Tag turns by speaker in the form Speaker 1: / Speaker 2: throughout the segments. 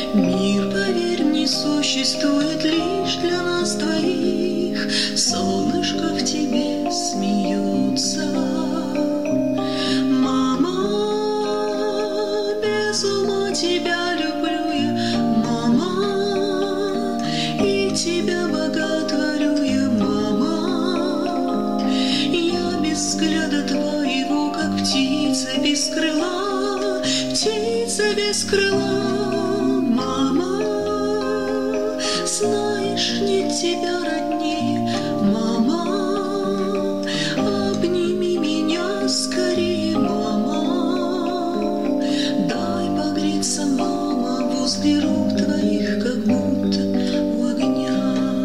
Speaker 1: Мир, поверь, не существует лишь для нас двоих. Солнышко в тебе смеются. Мама, без ума тебя люблю я, мама, и тебя боготворю я, мама. Я без взгляда твоего, как птица без крыла, птица без крыла, мама. Знаешь, нет тебя роднее, мама. Обними меня скорее, мама. Дай погреться, мама, возле рук твоих, как будто у огня.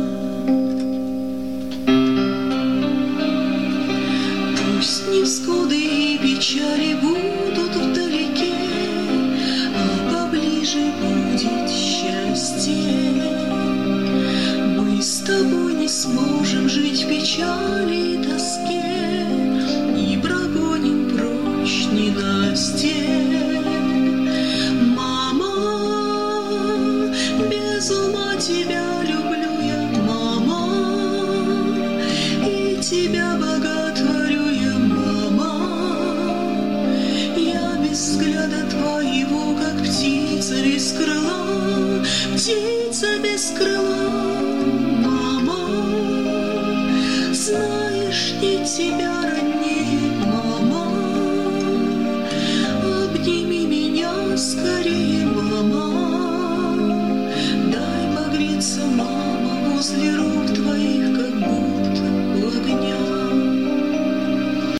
Speaker 1: Пусть невзгоды и печали будут вдалеке, а поближе будет счастье. Мы с тобой не сможем жить в печали и тоске, и прогоним прочь ненастье. Мама, без ума тебя люблю я, мама, и тебя боготворю я, мама. Я без взгляда твоего, как птица без крыла, птица без крыла, мама. Знаешь, нет тебя